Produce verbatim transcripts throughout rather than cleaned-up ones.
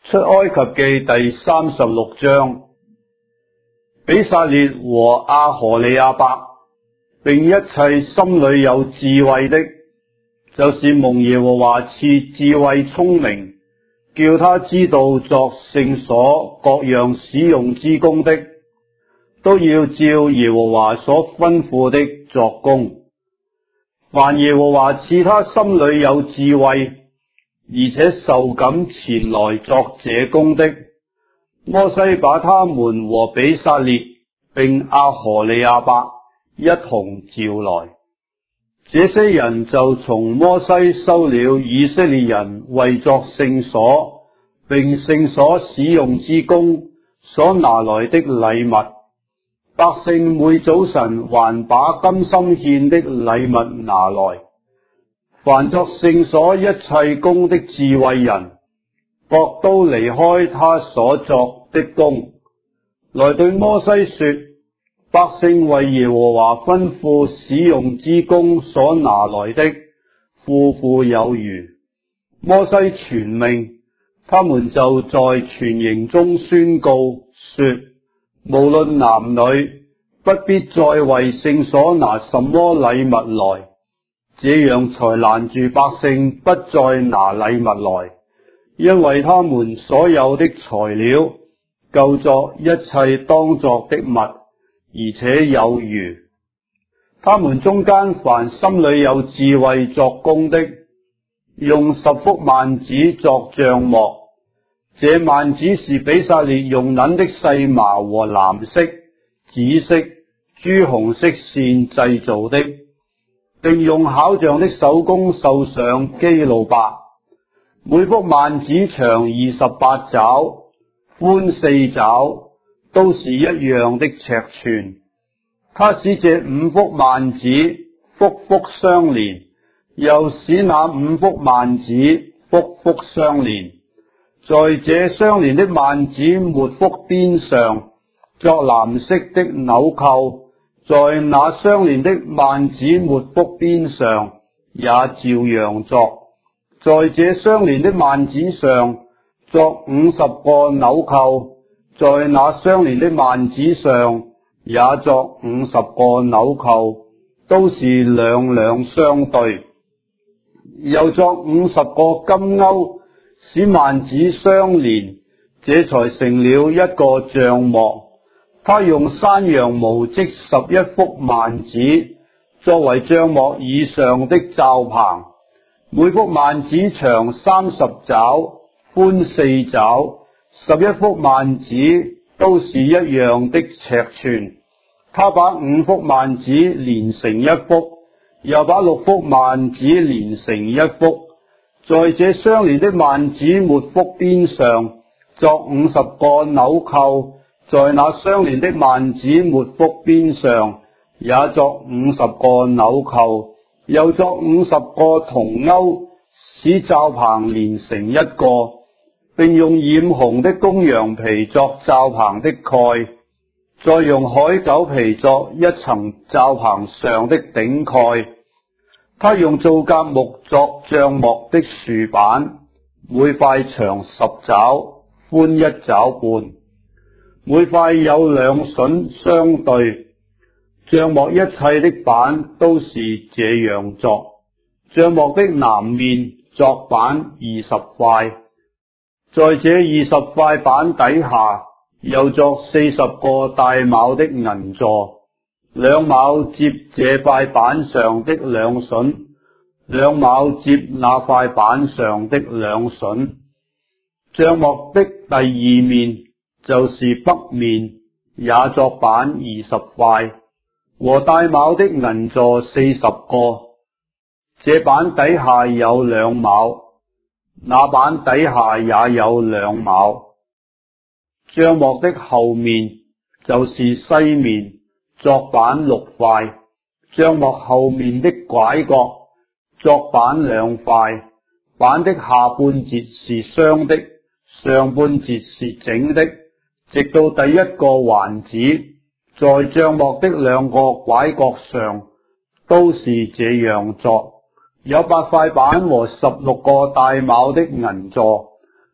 出埃及記第三十六章，比撒列和阿何利亞伯，並一切心裏有智慧的，就是蒙耶和華賜智慧聰明，叫他知道作聖所各樣使用之工的，都要照耶和華所吩咐的作工。凡耶和華賜他心裏有智慧，而且受感前來作這工的，摩西把他們和比撒列並阿何利亞伯一同召來。這些人就從摩西收了以色列人為作聖所並聖所使用之工所拿來的禮物。百姓每早晨還把甘心獻的禮物拿來。凡作聖所一切工的智慧人，各都離開他所作的工，來對摩西說：百姓為耶和華吩咐使用之工所拿來的，富富有餘。摩西傳命，他們就在全營中宣告說：無論男女，不必再為聖所拿什麼禮物來，這樣才攔住百姓不再拿禮物來，因為他們所有的材料夠作一切當作的物，而且有餘。他們中間凡心裏有智慧作工的，用十幅幔子作帳幕，這幔子是比撒列用捻的細麻和藍色、紫色、朱紅色線製造的，並用巧匠的手工繡上基路伯。每幅幔子長二十八肘，寬四肘，都是一樣的尺寸。他使這五幅幔子幅幅相連，又使那五幅幔子幅幅相連。在這相連的幔子末幅邊上作藍色的紐扣，在那相連的幔子末幅邊上也照樣作。在這相連的幔子上作五十個紐扣，在那相連的幔子上也作五十個紐扣，都是兩兩相對。又作五十個金鈎，使幔子相連，這才成了一個帳幕。他用山羊毛織十一幅幔子，作為帳幕以上的罩棚。每幅幔子長三十肘，寬四肘，十一幅幔子都是一樣的尺寸。他把五幅幔子連成一幅，又把六幅幔子連成一幅。在這相連的幔子末幅邊上作五十個紐扣，在那相連的幔子末幅邊上也作五十個紐扣，又作五十個銅鈎，使罩棚連成一個，並用染紅的公羊皮作罩棚的蓋，再用海狗皮作一層罩棚上的頂蓋。他用皂莢木作帳幕的豎板，每塊長十肘，寬一肘半，每塊有兩榫相對。帳幕一切的板都是這樣作。帳幕的南面作板二十塊，在這二十塊板底下又作四十個帶卯的銀座，兩卯接這塊板上的兩榫，兩卯接那塊板上的兩榫。帳幕的第二面就是北面，也作板二十塊，和帶卯的銀座四十個。這板底下有兩卯，那板底下也有兩卯。帳幕的後面就是西面，作板六塊。帳幕後面的拐角作板兩塊，板的下半截是雙的，上半截是整的，直到第一個環子，在帳幕的兩個拐角上都是這樣作。有八塊板和十六個帶卯的銀座，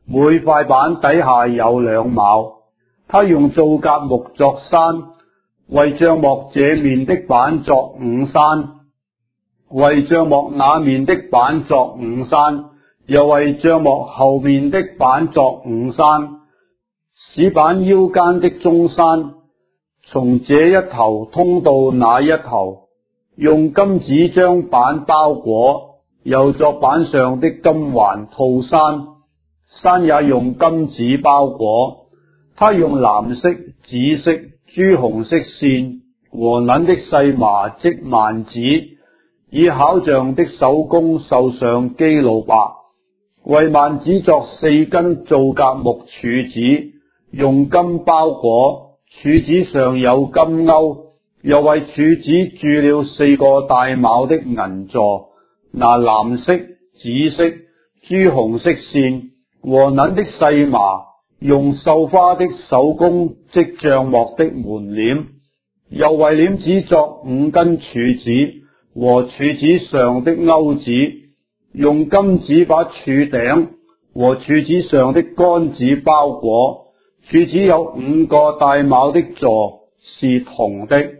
每塊板底下有兩卯。他用皂莢木作山，為帳幕這面的板作五山，為帳幕那面的板作五山，又為帳幕後面的板作五山，使板腰間的中山從這一頭通到那一頭，用金子將板包裹，又作板上的金環套山，山也用金子包裹。他用藍色、紫色、朱紅色線和捻的細麻織幔子，以巧匠的手工繡上基路伯，為幔子作四根皂莢木柱子，用金包裹，柱子上有金鈎，又為柱子鑄了四個帶卯的銀座，拿藍色、紫色、朱紅色線和捻的細麻，用繡花的手工織帳幕的門簾，又為簾子作五根柱子和柱子上的鈎子，用金子把柱頂和柱子上的桿子包裹。柱子有五個帶卯的座，是銅的。